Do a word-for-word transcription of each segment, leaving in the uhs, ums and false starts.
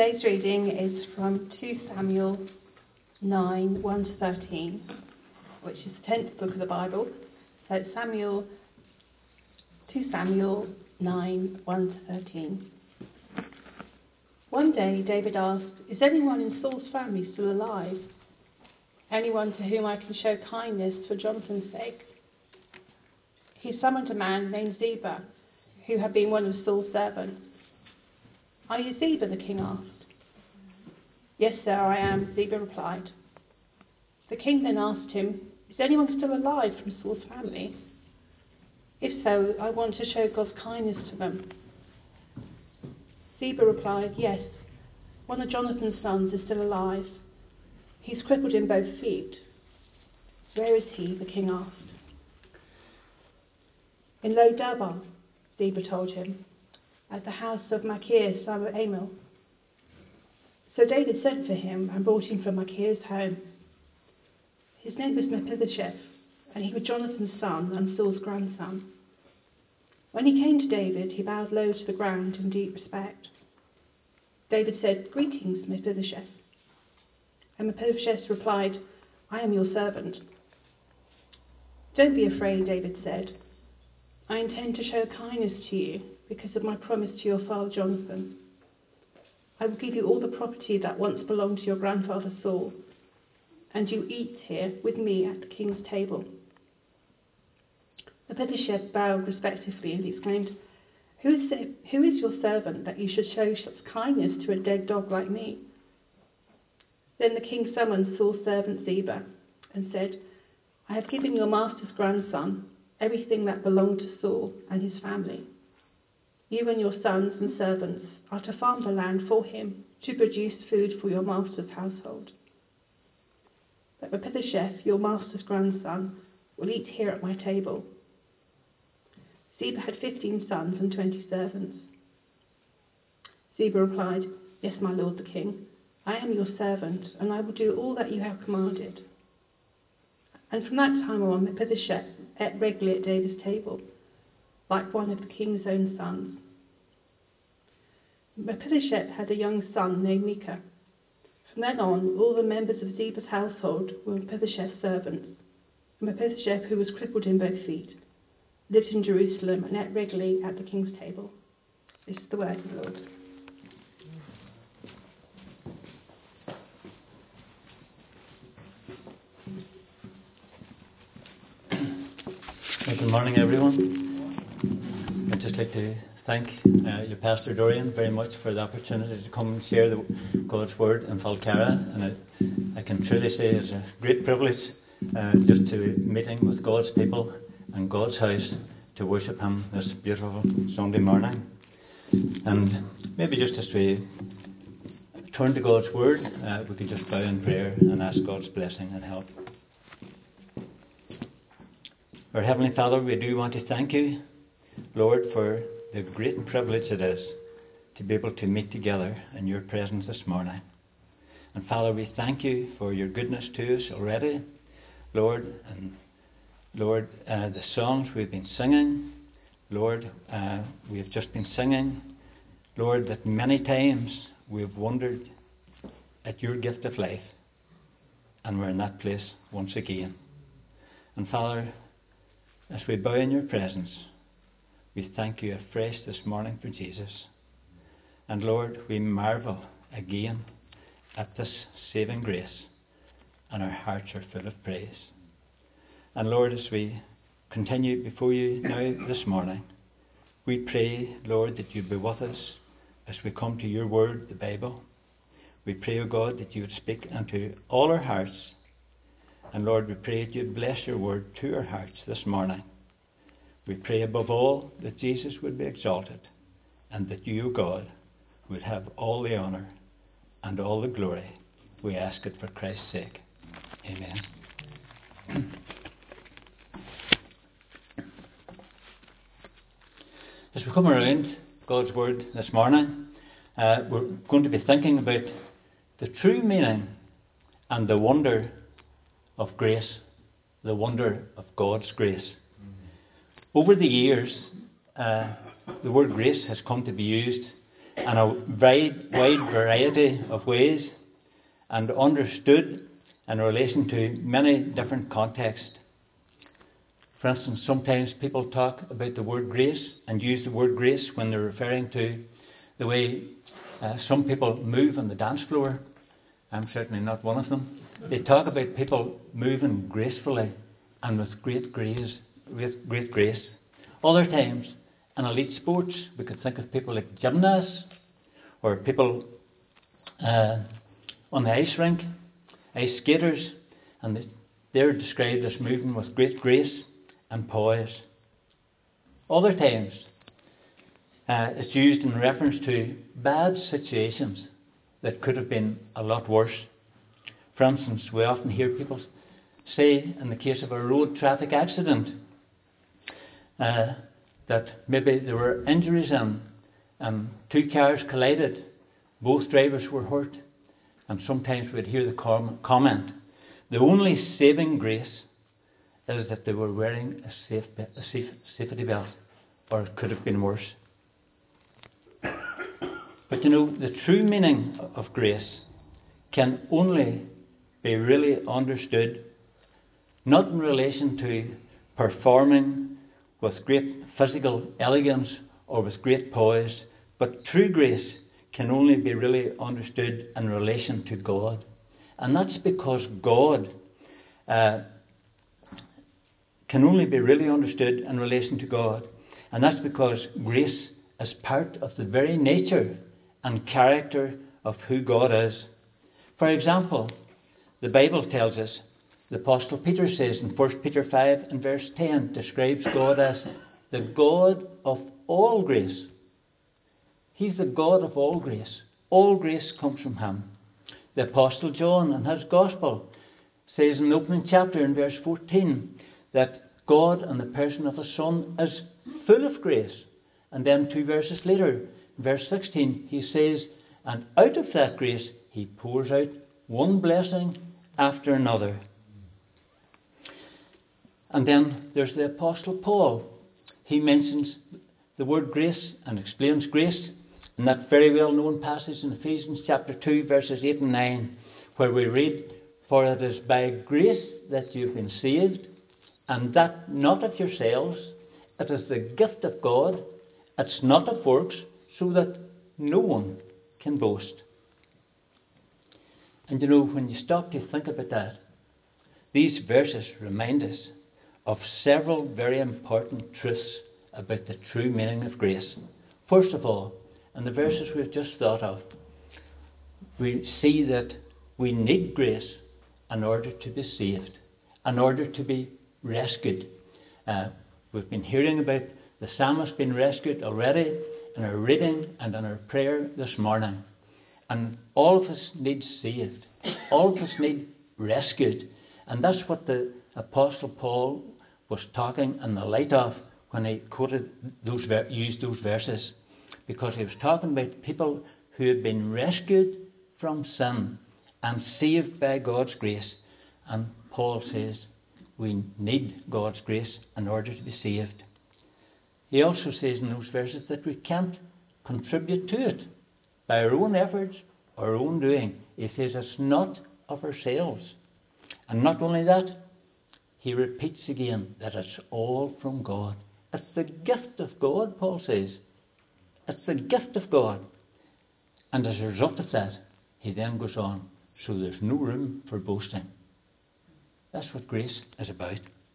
Today's reading is from two Samuel nine, one to thirteen, which is the tenth book of the Bible. So it's Samuel, two Samuel nine, one to thirteen. One day David asked, "Is anyone in Saul's family still alive? Anyone to whom I can show kindness for Jonathan's sake?" He summoned a man named Ziba, who had been one of Saul's servants. "Are you Ziba?" the king asked. "Yes, sir, I am," Ziba replied. The king then asked him, "Is anyone still alive from Saul's family? If so, I want to show God's kindness to them." Ziba replied, "Yes, one of Jonathan's sons is still alive. He's crippled in both feet." "Where is he?" the king asked. "In Lo-debar," Ziba told him, "at the house of Machir, son of Ammiel." So David sent for him and brought him from Machir's home. His name was Mephibosheth, and he was Jonathan's son and Saul's grandson. When he came to David, he bowed low to the ground in deep respect. David said, "Greetings, Mephibosheth." And Mephibosheth replied, "I am your servant." "Don't be afraid," David said. "I intend to show kindness to you because of my promise to your father Jonathan. I will give you all the property that once belonged to your grandfather Saul, and you eat here with me at the king's table." Mephibosheth bowed respectfully and exclaimed, Who is, the, who is your servant that you should show such kindness to a dead dog like me?" Then the king summoned Saul's servant Ziba and said, "I have given your master's grandson everything that belonged to Saul and his family. You and your sons and servants are to farm the land for him to produce food for your master's household. But Mephibosheth, your master's grandson, will eat here at my table." Ziba had fifteen sons and twenty servants. Ziba replied, "Yes, my lord the king, I am your servant, and I will do all that you have commanded." And from that time on, Mephibosheth ate regularly at David's table, like one of the king's own sons. Mephibosheth had a young son named Micah. From then on, all the members of Ziba's household were Mephibosheth's servants. And Mephibosheth, who was crippled in both feet, lived in Jerusalem and ate regularly at the king's table. This is the word of the Lord. Well, good morning, everyone. I'd just like to thank uh, your Pastor Dorian very much for the opportunity to come and share the, God's Word in Falcara. And I, I can truly say it's a great privilege uh, just to be meeting with God's people and God's house to worship Him this beautiful Sunday morning. And maybe just as we turn to God's Word, uh, we could just bow in prayer and ask God's blessing and help. Our Heavenly Father, we do want to thank you, Lord, for the great privilege it is to be able to meet together in your presence this morning. And Father, we thank you for your goodness to us already, Lord, and Lord, uh, the songs we've been singing, Lord, uh, we have just been singing, Lord, that many times we've wondered at your gift of life, and we're in that place once again. And Father, as we bow in your presence, we thank you afresh this morning for Jesus. And Lord, we marvel again at this saving grace, and our hearts are full of praise. And Lord, as we continue before you now this morning, we pray, Lord, that you be with us as we come to your word, the Bible. We pray, O God, that you would speak into all our hearts. And Lord, we pray that you would bless your word to our hearts this morning. We pray above all that Jesus would be exalted, and that you, God, would have all the honour and all the glory. We ask it for Christ's sake. Amen. As we come around God's Word this morning, uh, we're going to be thinking about the true meaning and the wonder of grace, the wonder of God's grace. Over the years, uh, the word grace has come to be used in a wide, wide variety of ways and understood in relation to many different contexts. For instance, sometimes people talk about the word grace and use the word grace when they're referring to the way uh, some people move on the dance floor. I'm certainly not one of them. They talk about people moving gracefully and with great grace. With great grace. Other times, in elite sports, we could think of people like gymnasts or people uh, on the ice rink, ice skaters, and they're described as moving with great grace and poise. Other times, uh, it's used in reference to bad situations that could have been a lot worse. For instance, we often hear people say, in the case of a road traffic accident, uh, that maybe there were injuries in, and two cars collided, both drivers were hurt, and sometimes we'd hear the com- comment, the only saving grace is that they were wearing a, safe be- a safe safety belt, or it could have been worse. But you know, the true meaning of grace can only be really understood not in relation to performing with great physical elegance or with great poise, but true grace can only be really understood in relation to God. And that's because God uh, can only be really understood in relation to God. And that's because grace is part of the very nature and character of who God is. For example, the Bible tells us, the Apostle Peter says in First Peter five and verse ten, describes God as the God of all grace. He's the God of all grace. All grace comes from Him. The Apostle John in his Gospel says in the opening chapter in verse fourteen that God in the person of the Son is full of grace. And then two verses later, verse sixteen, he says, and out of that grace He pours out one blessing after another. And then there's the Apostle Paul. He mentions the word grace and explains grace in that very well known passage in Ephesians chapter two verses eight and nine, where we read, for it is by grace that you've been saved, and that not of yourselves, it is the gift of God, it's not of works, so that no one can boast. And you know, when you stop to think about that, these verses remind us of several very important truths about the true meaning of grace. First of all, in the verses we've just thought of, we see that we need grace in order to be saved, in order to be rescued. Uh, we've been hearing about the psalmist being rescued already in our reading and in our prayer this morning. And all of us need saved. All of us need rescued. And that's what the Apostle Paul was talking in the light of when he quoted those, used those verses. Because he was talking about people who had been rescued from sin and saved by God's grace. And Paul says we need God's grace in order to be saved. He also says in those verses that we can't contribute to it by our own efforts or our own doing. He says it's not of ourselves. And not only that, he repeats again that it's all from God. It's the gift of God, Paul says. It's the gift of God. And as a result of that, he then goes on, so there's no room for boasting. That's what grace is about.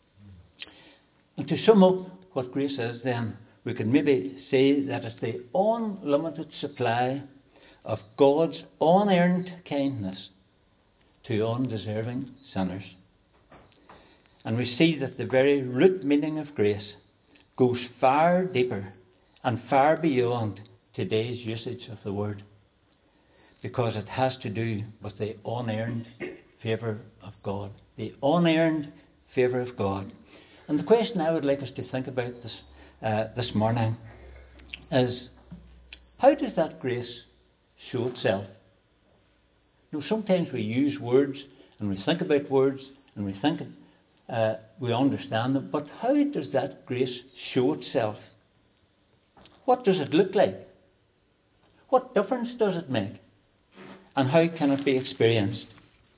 And to sum up what grace is then, we could maybe say that it's the unlimited supply of God's unearned kindness to undeserving sinners. And we see that the very root meaning of grace goes far deeper and far beyond today's usage of the word, because it has to do with the unearned favour of God. The unearned favour of God. And the question I would like us to think about this uh, this morning is, how does that grace show itself? You know, sometimes we use words and we think about words and we think uh, we understand them, but how does that grace show itself? What does it look like? What difference does it make? And how can it be experienced?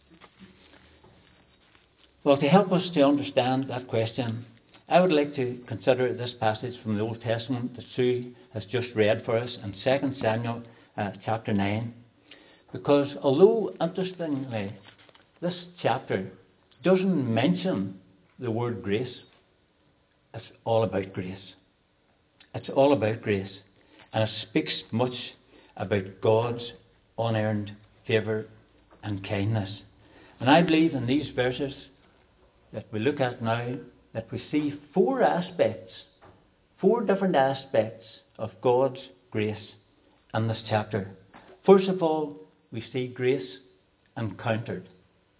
Well, to help us to understand that question, I would like to consider this passage from the Old Testament that Sue has just read for us in Second Samuel uh, chapter nine. Because although, interestingly, this chapter doesn't mention the word grace, it's all about grace. It's all about grace. And it speaks much about God's unearned favour and kindness. And I believe in these verses that we look at now, that we see four aspects, four different aspects of God's grace in this chapter. First of all, we see grace encountered.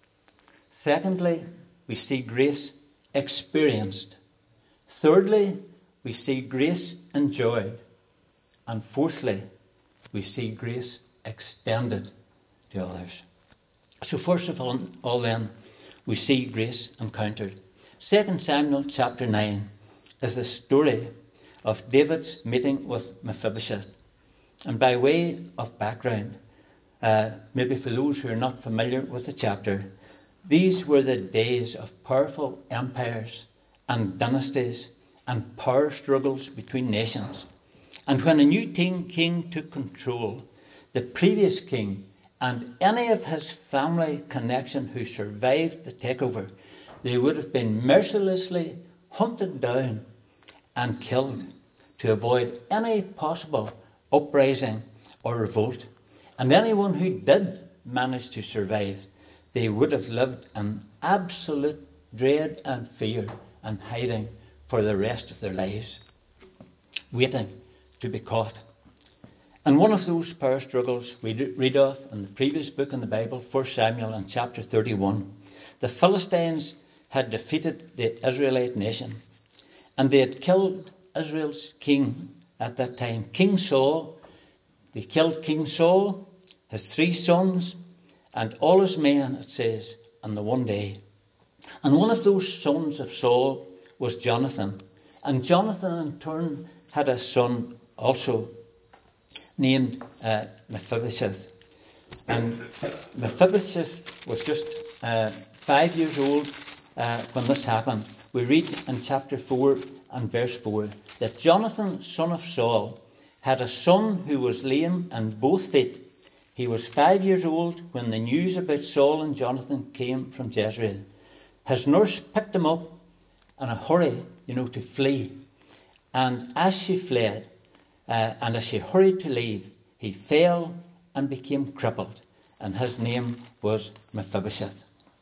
Secondly, we see grace experienced. Thirdly, we see grace enjoyed. And fourthly, we see grace extended to others. So first of all, all then, we see grace encountered. Second Samuel chapter nine is the story of David's meeting with Mephibosheth. And by way of background, uh, maybe for those who are not familiar with the chapter, these were the days of powerful empires and dynasties and power struggles between nations. And when a new king, king took control, the previous king and any of his family connection who survived the takeover, they would have been mercilessly hunted down and killed to avoid any possible uprising or revolt. And anyone who did manage to survive, they would have lived in absolute dread and fear and hiding for the rest of their lives, waiting to be caught. And one of those power struggles we read of in the previous book in the Bible, First Samuel in chapter thirty-one. The Philistines had defeated the Israelite nation, and they had killed Israel's king at that time, King Saul. They killed King Saul, his three sons, and all his men, it says, in the one day. And one of those sons of Saul was Jonathan. And Jonathan in turn had a son also named uh, Mephibosheth. And Mephibosheth was just uh, five years old uh, when this happened. We read in chapter four and verse four that Jonathan, son of Saul, had a son who was lame in both feet. He was five years old when the news about Saul and Jonathan came from Jezreel. His nurse picked him up in a hurry, you know, to flee. And as she fled, uh, and as she hurried to leave, he fell and became crippled. And his name was Mephibosheth.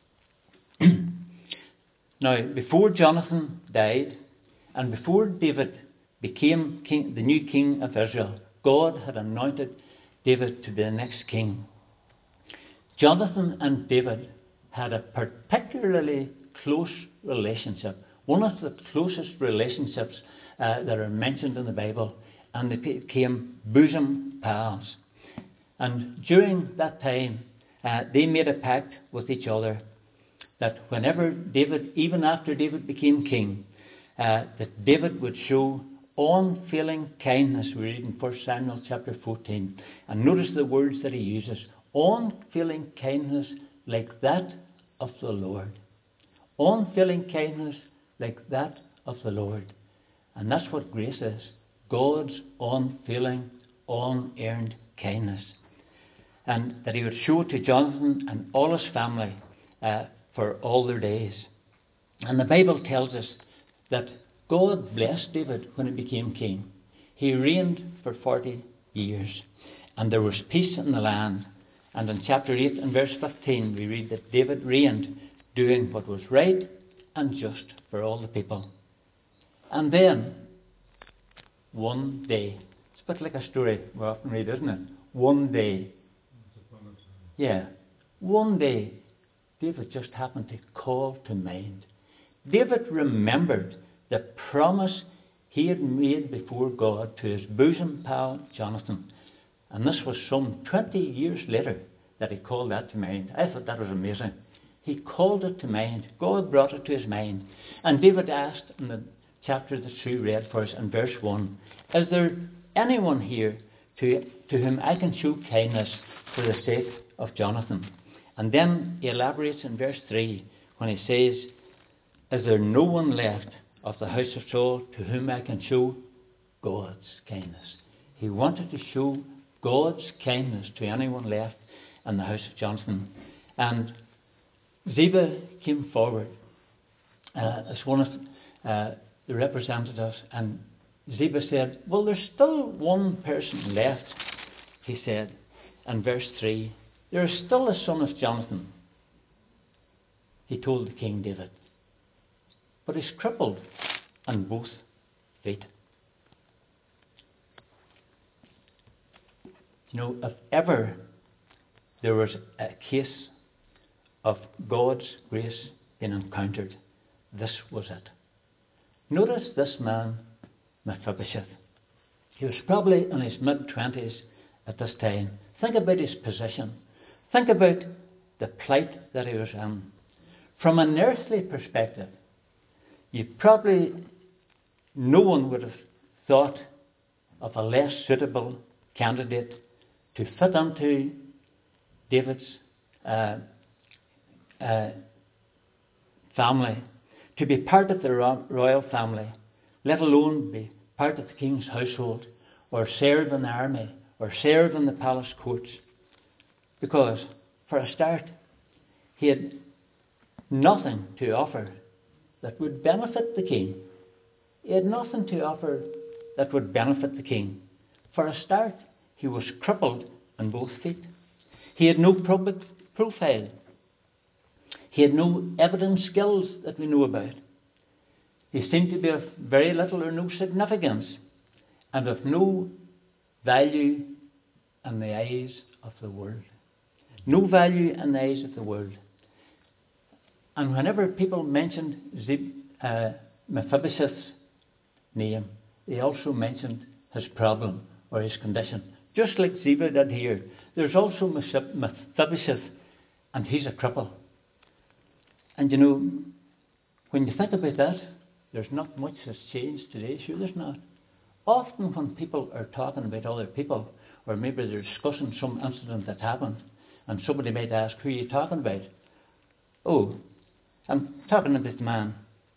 Now, before Jonathan died, and before David became king, the new king of Israel, God had anointed David to be the next king. Jonathan and David had a particularly close relationship, one of the closest relationships uh, that are mentioned in the Bible, and they became bosom pals. And during that time, uh, they made a pact with each other that whenever David, even after David became king, uh, that David would show unfailing kindness. We read in First Samuel chapter fourteen. And notice the words that he uses. Unfailing kindness like that of the Lord. Unfailing kindness like that of the Lord. And that's what grace is. God's unfailing, unearned kindness. And that he would show it to Jonathan and all his family uh, for all their days. And the Bible tells us that God blessed David when he became king. He reigned for forty years. And there was peace in the land. And in chapter eight and verse fifteen we read that David reigned doing what was right and just for all the people. And then, one day, it's a bit like a story we often read, isn't it? One day. Yeah. One day, David just happened to call to mind. David remembered the promise he had made before God to his bosom pal Jonathan. And this was some twenty years later that he called that to mind. I thought that was amazing. He called it to mind. God brought it to his mind. And David asked in the chapter that Sue read for us in verse one, is there anyone here to to whom I can show kindness for the sake of Jonathan. And then he elaborates in verse three when he says, is there no one left of the house of Saul to whom I can show God's kindness? He wanted to show God's kindness to anyone left in the house of Jonathan. And Ziba came forward uh, as one of uh, the representatives, and Ziba said, well, there's still one person left, he said in verse three. There is still a son of Jonathan, he told the King David, but he's crippled on both feet. You know, if ever there was a case of God's grace being encountered, this was it. Notice this man, Mephibosheth. He was probably in his mid-twenties at this time. Think about his position. Think about the plight that he was in. From an earthly perspective, you probably, no one would have thought of a less suitable candidate to fit into David's uh, uh, family, to be part of the royal family, let alone be part of the king's household, or serve in the army, or serve in the palace courts. Because, for a start, he had nothing to offer that would benefit the king. He had nothing to offer that would benefit the king. For a start, he was crippled on both feet. He had no public profile. He had no evident skills that we know about. He seemed to be of very little or no significance, and of no value in the eyes of the world. No value in the eyes of the world. And whenever people mentioned Zeb, uh, Mephibosheth's name, they also mentioned his problem or his condition. Just like Ziba did here. There's also Mephibosheth, and he's a cripple. And you know, when you think about that, there's not much that's changed today. Sure, there's not. Often when people are talking about other people, or maybe they're discussing some incident that happened, and somebody might ask, who are you talking about? Oh, I'm talking about the man.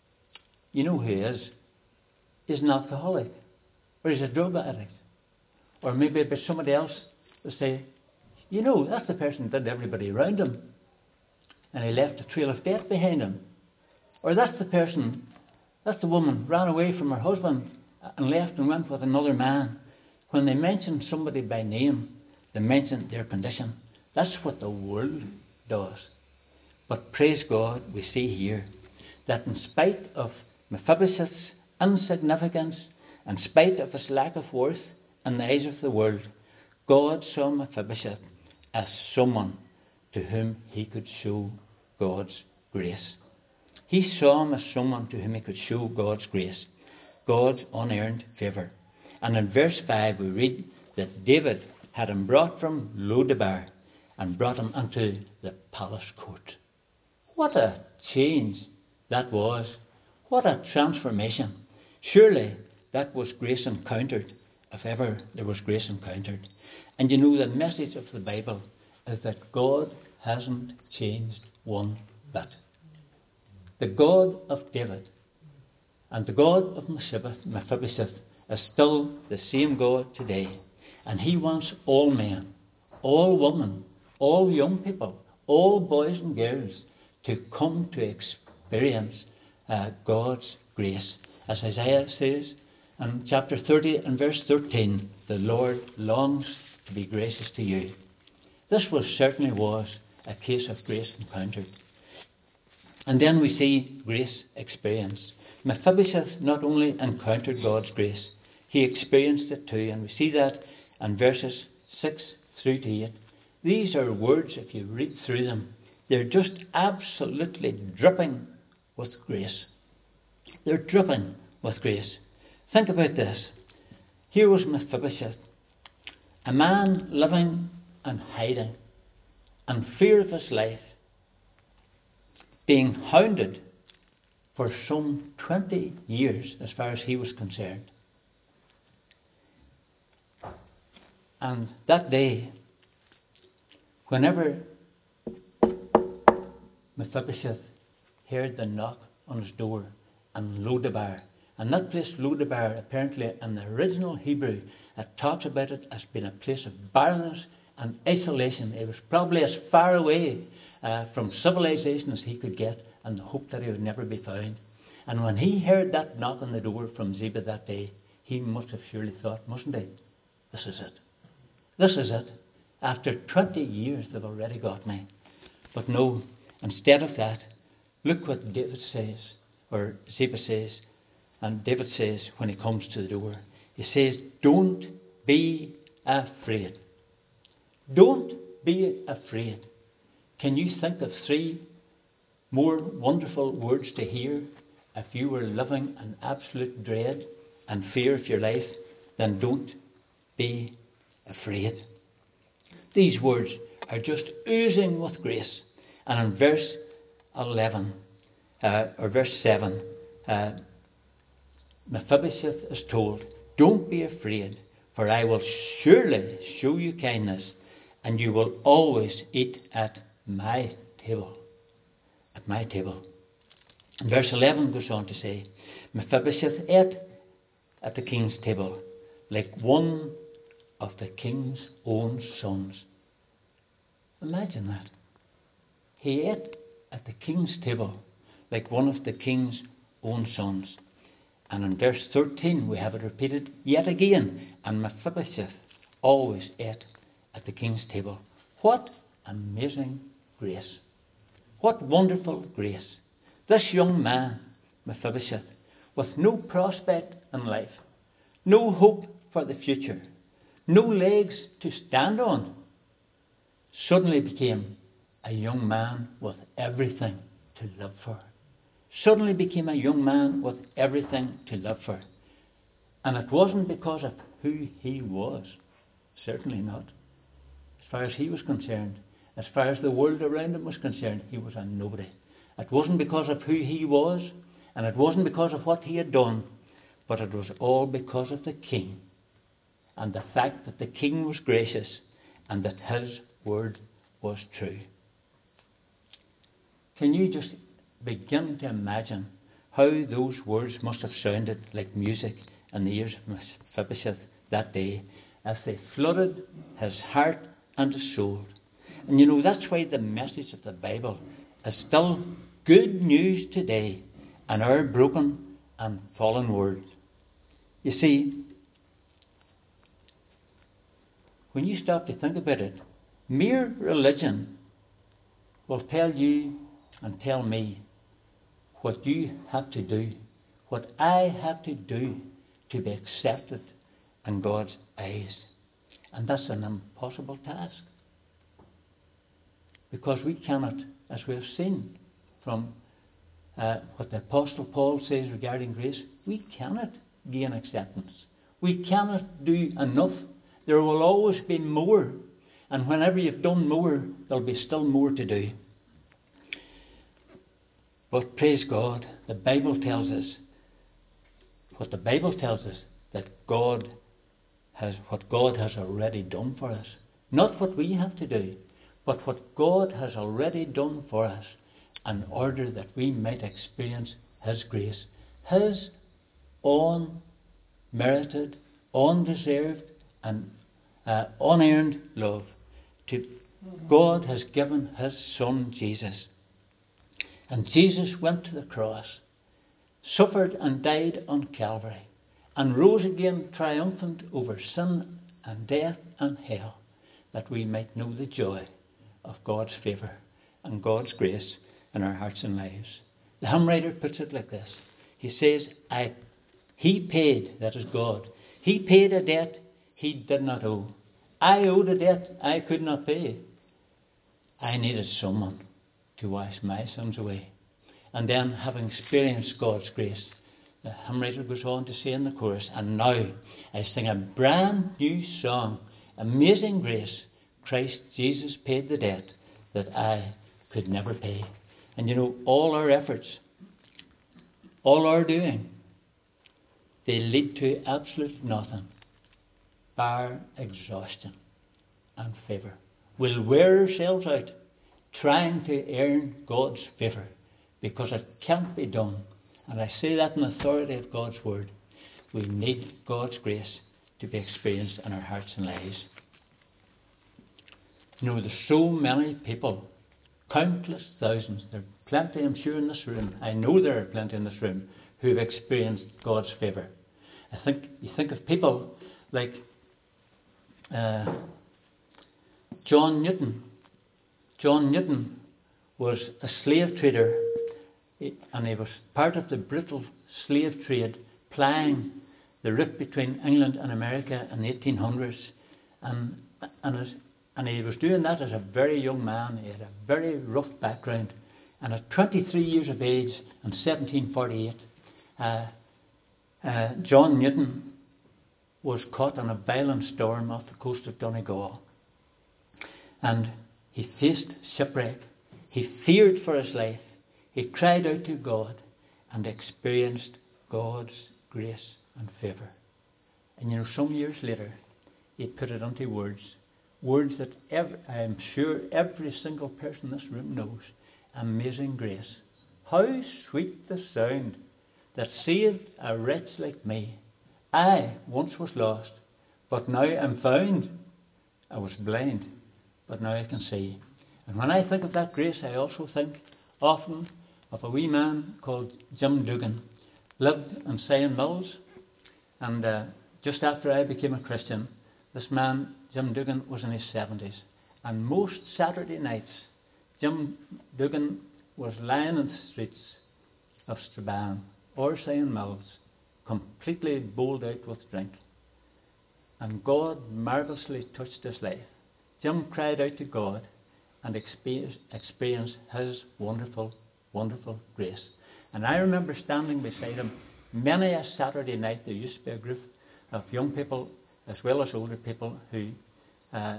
You know who he is. He's an alcoholic, or he's a drug addict. Or maybe about somebody else will say, you know, that's the person that did everybody around him, and he left a trail of death behind him. Or that's the person, that's the woman, ran away from her husband and left and went with another man. When they mention somebody by name, they mention their condition. That's what the world does. But praise God, we see here that in spite of Mephibosheth's insignificance, in spite of his lack of worth in the eyes of the world, God saw Mephibosheth as someone to whom he could show God's grace. He saw him as someone to whom he could show God's grace, God's unearned favour. And in verse five we read that David had him brought from Lodebar and brought him into the palace court. What a change that was. What a transformation. Surely that was grace encountered, if ever there was grace encountered. And you know, the message of the Bible is that God hasn't changed one bit. The God of David and the God of Mephibosheth is still the same God today. And he wants all men, all women, all young people, all boys and girls to come to experience uh, God's grace. As Isaiah says in chapter thirty and verse thirteen, the Lord longs to be gracious to you. This was certainly was a case of grace encountered. And then we see grace experienced. Mephibosheth not only encountered God's grace, he experienced it too. And we see that in verses six through to eight. These are words, if you read through them, they're just absolutely dripping with grace. They're dripping with grace. Think about this. Here was Mephibosheth, a man living and hiding, in fear of his life, being hounded for some twenty years as far as he was concerned. And that day, whenever Mephibosheth heard the knock on his door, and Lo-debar, and that place Lo-debar, apparently in the original Hebrew, it talks about it as being a place of barrenness and isolation. It was probably as far away uh, from civilization as he could get, and the hope that he would never be found. And when he heard that knock on the door from Ziba that day, he must have surely thought, mustn't he? This is it. This is it. After twenty years they've already got me. But no, instead of that, look what David says, or Ziba says, and David says when he comes to the door. He says, don't be afraid. Don't be afraid. Can you think of three more wonderful words to hear if you were living in absolute dread and fear of your life than don't be afraid? These words are just oozing with grace. And in verse eleven, uh, or verse seven, uh, Mephibosheth is told, don't be afraid, for I will surely show you kindness, and you will always eat at my table. At my table. And verse eleven goes on to say, Mephibosheth ate at the king's table like one of the king's own sons. Imagine that. He ate at the king's table like one of the king's own sons. And in verse thirteen we have it repeated yet again. And Mephibosheth always ate at the king's table. What amazing grace. What wonderful grace. This young man, Mephibosheth, with no prospect in life, no hope for the future, no legs to stand on, suddenly became a young man with everything to live for. Suddenly became a young man with everything to live for. And it wasn't because of who he was. Certainly not. As far as he was concerned, as far as the world around him was concerned, he was a nobody. It wasn't because of who he was, and it wasn't because of what he had done, but it was all because of the king, and the fact that the king was gracious, and that his word was true. Can you just begin to imagine how those words must have sounded like music in the ears of Mephibosheth that day, as they flooded his heart and his soul? And you know, that's why the message of the Bible is still good news today in our broken and fallen world. You see, when you stop to think about it, mere religion will tell you and tell me what you have to do, what I have to do to be accepted in God's eyes. And that's an impossible task. Because we cannot, as we have seen from uh, what the Apostle Paul says regarding grace, we cannot gain acceptance. We cannot do enough. There will always be more. And whenever you've done more, there'll be still more to do. But praise God, the Bible tells us, what the Bible tells us, that God has, what God has already done for us. Not what we have to do, but what God has already done for us, in order that we might experience His grace, His unmerited, undeserved, and uh, unearned love. To God has given His Son Jesus. And Jesus went to the cross, suffered and died on Calvary, and rose again triumphant over sin and death and hell, that we might know the joy of God's favour and God's grace in our hearts and lives. The hymn writer puts it like this. He says, I, He paid, that is God, He paid a debt He did not owe. I owed a debt I could not pay. I needed someone to wash my sins away. And then, having experienced God's grace, the hymn writer goes on to say in the chorus, and now I sing a brand new song, Amazing Grace, Christ Jesus paid the debt that I could never pay. And you know, all our efforts, all our doing, they lead to absolute nothing. bar exhaustion and favour. We'll wear ourselves out trying to earn God's favour, because it can't be done. And I say that in the authority of God's word. We need God's grace to be experienced in our hearts and lives. You know, there's so many people, countless thousands, there are plenty, I'm sure, in this room. I know there are plenty in this room who have experienced God's favour. I think you think of people like uh, John Newton. John Newton was a slave trader, and he was part of the brutal slave trade, plying the route between England and America in the eighteen hundreds, and and, as, and he was doing that as a very young man. He had a very rough background, and at twenty-three years of age in seventeen forty-eight, uh, uh, John Newton was caught in a violent storm off the coast of Donegal, and he faced shipwreck. He feared for his life. He cried out to God and experienced God's grace and favour. And you know, some years later, he put it into words. Words that every, I'm sure every single person in this room knows. Amazing grace. How sweet the sound that saved a wretch like me. I once was lost, but now am found. I was blind, but now I can see. And when I think of that grace, I also think often of a wee man called Jim Dugan. Lived in Sion Mills, and uh, just after I became a Christian, this man, Jim Dugan, was in his seventies. And most Saturday nights, Jim Dugan was lying in the streets of Strabane or Sion Mills, completely bowled out with drink. And God marvellously touched his life. Jim cried out to God and experienced his wonderful, wonderful grace. And I remember standing beside him many a Saturday night. There used to be a group of young people as well as older people who uh,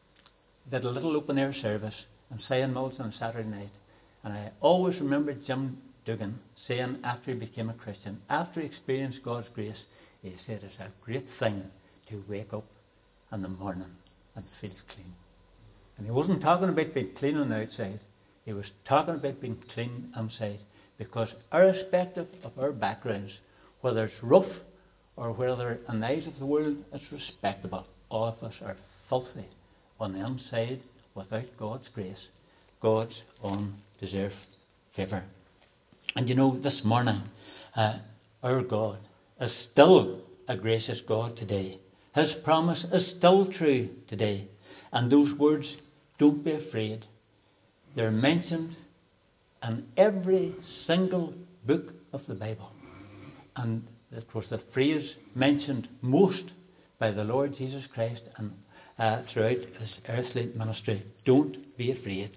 did a little open air service in Sion Mills on a Saturday night. And I always remember Jim Dugan saying after he became a Christian, after he experienced God's grace, he said it's a great thing to wake up in the morning and feel clean. And he wasn't talking about being clean on the outside. He was talking about being clean inside. Because irrespective of our backgrounds, whether it's rough or whether in the eyes of the world it's respectable, all of us are filthy on the inside without God's grace, God's undeserved favour. And you know, this morning, uh, our God is still a gracious God today. His promise is still true today. And those words, don't be afraid, they're mentioned in every single book of the Bible. And it was the phrase mentioned most by the Lord Jesus Christ and uh, throughout his earthly ministry. Don't be afraid.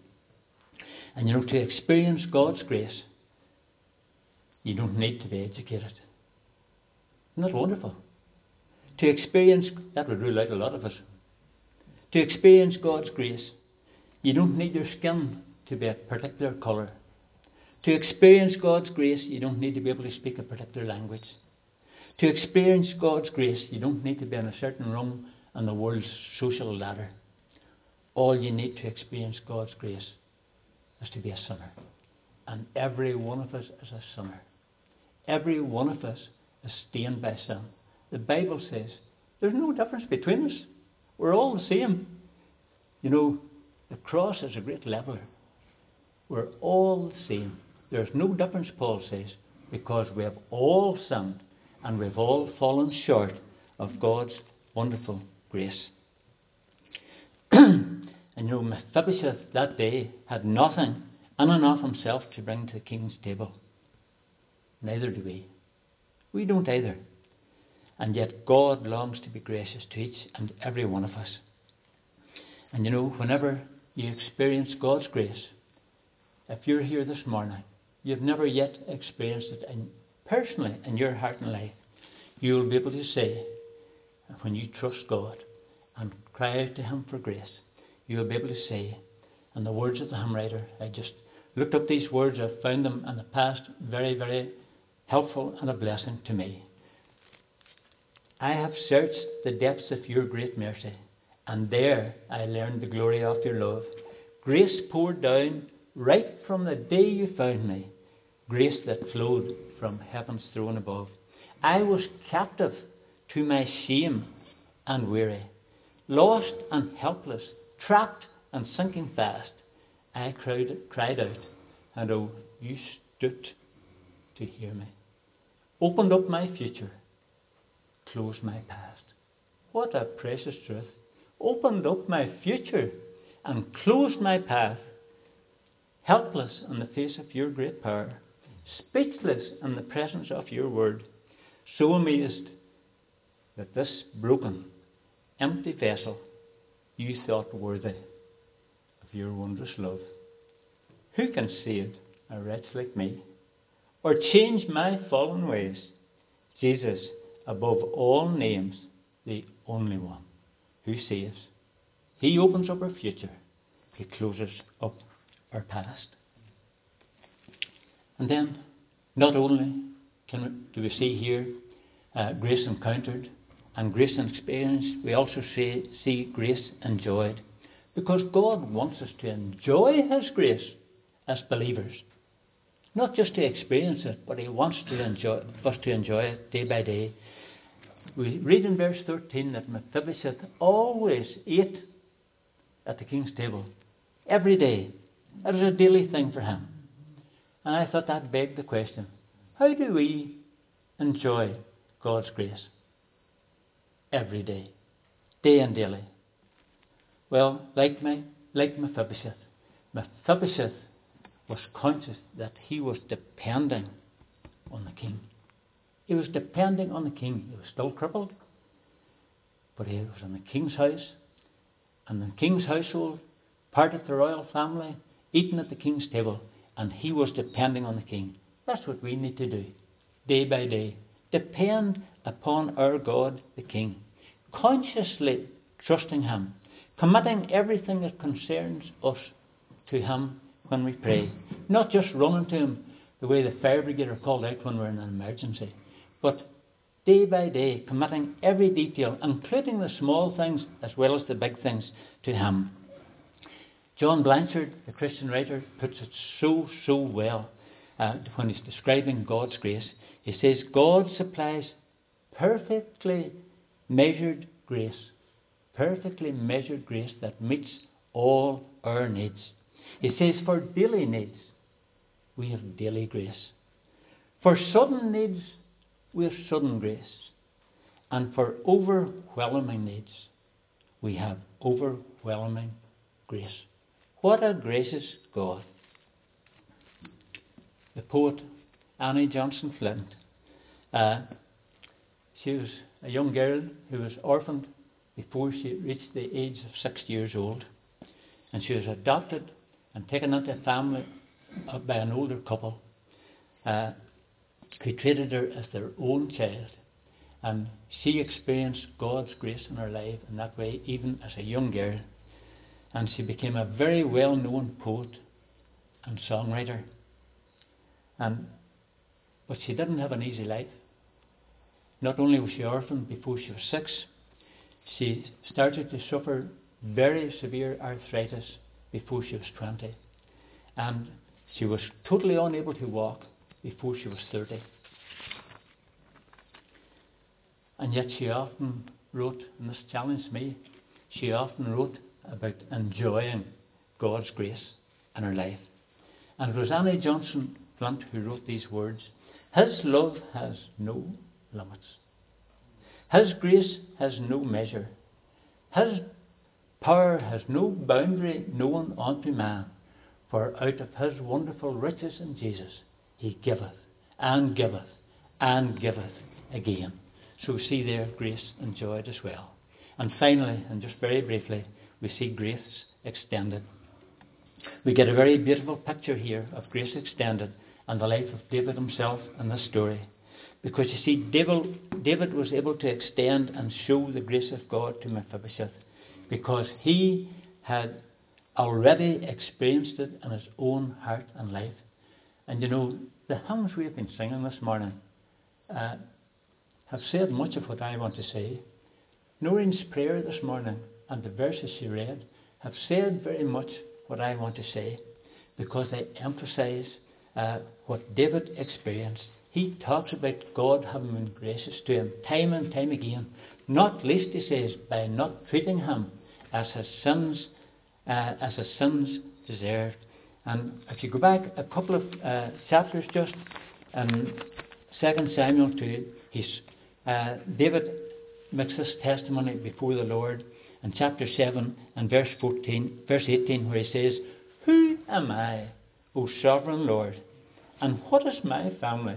And you know, to experience God's grace, you don't need to be educated. Isn't that wonderful? To experience, that would rule out a lot of us. To experience God's grace, you don't need your skin to be a particular colour. To experience God's grace, you don't need to be able to speak a particular language. To experience God's grace, you don't need to be in a certain rung on the world's social ladder. All you need to experience God's grace is to be a sinner. And every one of us is a sinner. Every one of us is stained by sin. The Bible says there's no difference between us. We're all the same. You know, the cross is a great leveller. We're all the same. There's no difference, Paul says, because we have all sinned and we've all fallen short of God's wonderful grace. And you know, Mephibosheth that day had nothing in and of himself to bring to the king's table. Neither do we. We don't either. And yet God longs to be gracious to each and every one of us. And you know, whenever you experience God's grace, if you're here this morning, you've never yet experienced it in, personally in your heart and life, you'll be able to say, when you trust God and cry out to him for grace, you'll be able to say, in the words of the hymn writer, I just looked up these words, I've found them in the past very, very helpful and a blessing to me. I have searched the depths of your great mercy, and there I learned the glory of your love. Grace poured down right from the day you found me, grace that flowed from heaven's throne above. I was captive to my shame and weary, lost and helpless, trapped and sinking fast. I cried, cried out, and oh, you stooped to hear me. Opened up my future, closed my past. What a precious truth. Opened up my future and closed my path. Helpless in the face of your great power, speechless in the presence of your word, so amazed that this broken, empty vessel you thought worthy of your wondrous love. Who can save a wretch like me, or change my fallen ways? Jesus, above all names, the only one who saves. He opens up our future. He closes up our past. And then, not only can we, do we see here uh, grace encountered and grace experienced, we also see, see grace enjoyed. Because God wants us to enjoy His grace as believers. Not just to experience it, but He wants to enjoy, us to enjoy it day by day. We read in verse thirteen that Mephibosheth always ate at the king's table. Every day. It was a daily thing for him. And I thought that begged the question, how do we enjoy God's grace? Every day. Day and daily. Well, like, my, like Mephibosheth, Mephibosheth was conscious that he was depending on the king. He was depending on the king. He was still crippled, but he was in the king's house, and the king's household, part of the royal family, eating at the king's table, and he was depending on the king. That's what we need to do, day by day. Depend upon our God, the King, consciously trusting Him, committing everything that concerns us to Him when we pray. Not just running to Him the way the fire brigade are called out when we're in an emergency, but day by day committing every detail, including the small things as well as the big things, to Him. John Blanchard, the Christian writer, puts it so, so well uh, when he's describing God's grace. He says, God supplies perfectly measured grace, perfectly measured grace that meets all our needs. He says, for daily needs, we have daily grace. For sudden needs, we have sudden grace. And for overwhelming needs, we have overwhelming grace. What a gracious God. The poet Annie Johnson Flint, uh, she was a young girl who was orphaned before she reached the age of six years old. And she was adopted and taken into a family by an older couple uh, who treated her as their own child. And she experienced God's grace in her life in that way, even as a young girl. And she became a very well-known poet and songwriter. And but she didn't have an easy life. Not only was she orphaned before she was six, she started to suffer very severe arthritis before she was twenty. And she was totally unable to walk before she was thirty. And yet she often wrote, and this challenged me, she often wrote about enjoying God's grace in her life. And it was Annie Johnson Flint who wrote these words, His love has no limits. His grace has no measure. His power has no boundary known unto man. For out of His wonderful riches in Jesus, He giveth and giveth and giveth again. So we see there grace enjoyed as well. And finally, and just very briefly, we see grace extended. We get a very beautiful picture here of grace extended and the life of David himself in this story. Because you see, David, David was able to extend and show the grace of God to Mephibosheth because he had already experienced it in his own heart and life. And you know, the hymns we have been singing this morning uh, have said much of what I want to say. Noreen's prayer this morning and the verses she read have said very much what I want to say, because they emphasize uh, what David experienced. He talks about God having been gracious to him time and time again, not least, he says, by not treating him as his sins, uh, as his sins deserved. And if you go back a couple of uh, chapters just, um, Second Samuel two, he's, uh, David makes this testimony before the Lord in chapter seven and verse fourteen, verse eighteen, where he says, "Who am I, O sovereign Lord, and what is my family,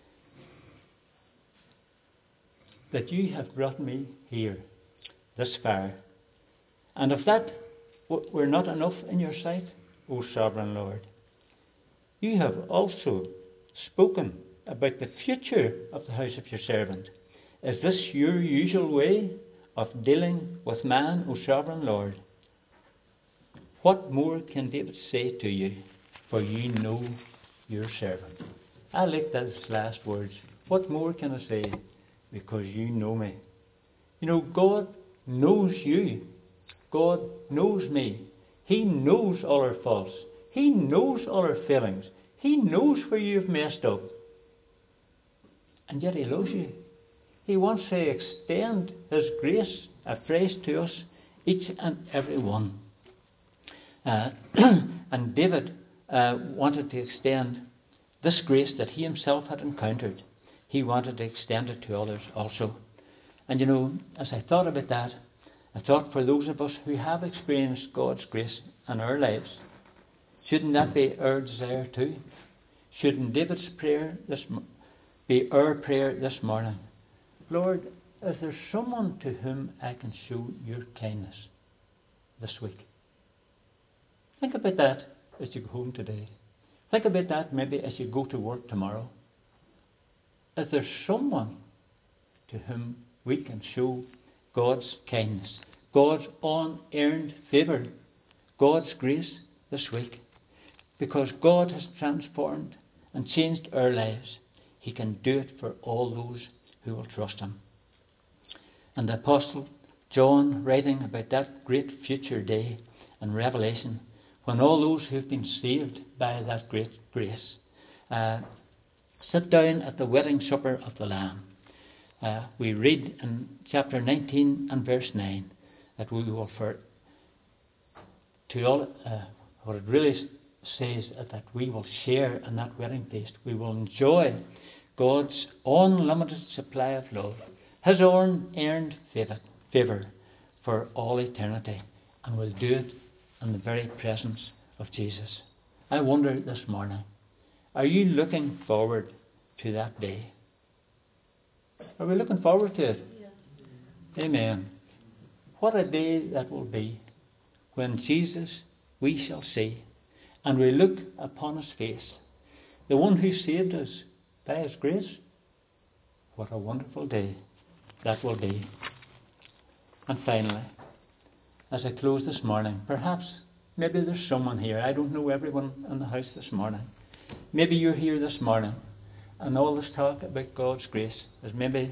that you have brought me here this far? And if that were not enough in your sight, O sovereign Lord, you have also spoken about the future of the house of your servant. Is this your usual way of dealing with man, O sovereign Lord? What more can David say to you? For you know your servant." I like those last words. What more can I say? Because you know me. You know, God knows you. God knows me. He knows all our faults. He knows all our failings. He knows where you've messed up. And yet he loves you. He wants to extend his grace afresh to us, each and every one. Uh, and David uh, wanted to extend this grace that he himself had encountered. He wanted to extend it to others also. And you know, as I thought about that, I thought for those of us who have experienced God's grace in our lives, shouldn't that be our desire too? Shouldn't David's prayer this be our prayer this morning? Lord, is there someone to whom I can show your kindness this week? Think about that as you go home today. Think about that maybe as you go to work tomorrow. Is there someone to whom we can show God's kindness, God's unearned favour, God's grace this week? Because God has transformed and changed our lives, he can do it for all those who will trust him. And the Apostle John, writing about that great future day in Revelation, when all those who have been saved by that great grace uh, sit down at the wedding supper of the Lamb, uh, we read in chapter nineteen and verse nine that we will, for to all uh, what it really says, that we will share in that wedding feast. We will enjoy God's unlimited supply of love, his own earned favour for all eternity, and we'll do it in the very presence of Jesus. I wonder this morning, are you looking forward to that day? Are we looking forward to it? Yeah. Amen. What a day that will be when Jesus we shall see, and we look upon his face, the one who saved us by his grace. What a wonderful day that will be. And finally, as I close this morning, perhaps maybe there's someone here. I don't know everyone in the house this morning. Maybe you're here this morning and all this talk about God's grace is maybe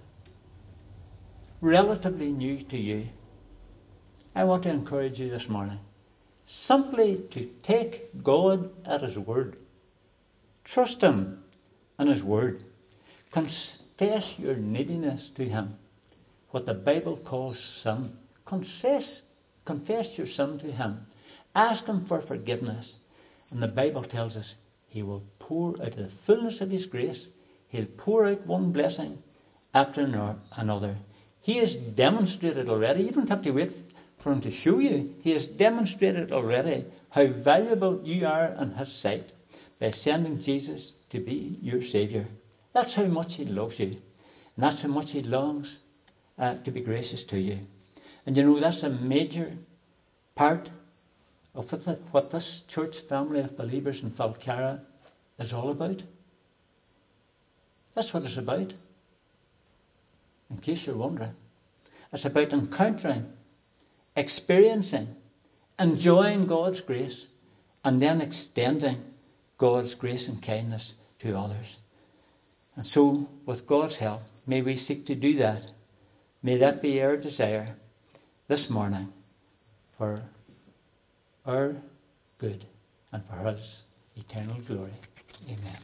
relatively new to you. I want to encourage you this morning simply to take God at his word. Trust him in his word. Confess your neediness to him, what the Bible calls sin. Confess, confess your sin to him. Ask him for forgiveness. And the Bible tells us he will pour out of the fullness of his grace. He'll pour out one blessing after another. He has demonstrated already. You don't have to wait for him to show you. He has demonstrated already how valuable you are in his sight by sending Jesus to be your Saviour. That's how much he loves you. And that's how much he longs uh, to be gracious to you. And you know, that's a major part of what, the, what this church family of believers in Falcara is all about. That's what it's about. In case you're wondering. It's about encountering, experiencing, enjoying God's grace, and then extending God's grace and kindness to others. And so, with God's help, may we seek to do that. May that be our desire this morning for our good and for His eternal glory. Amen.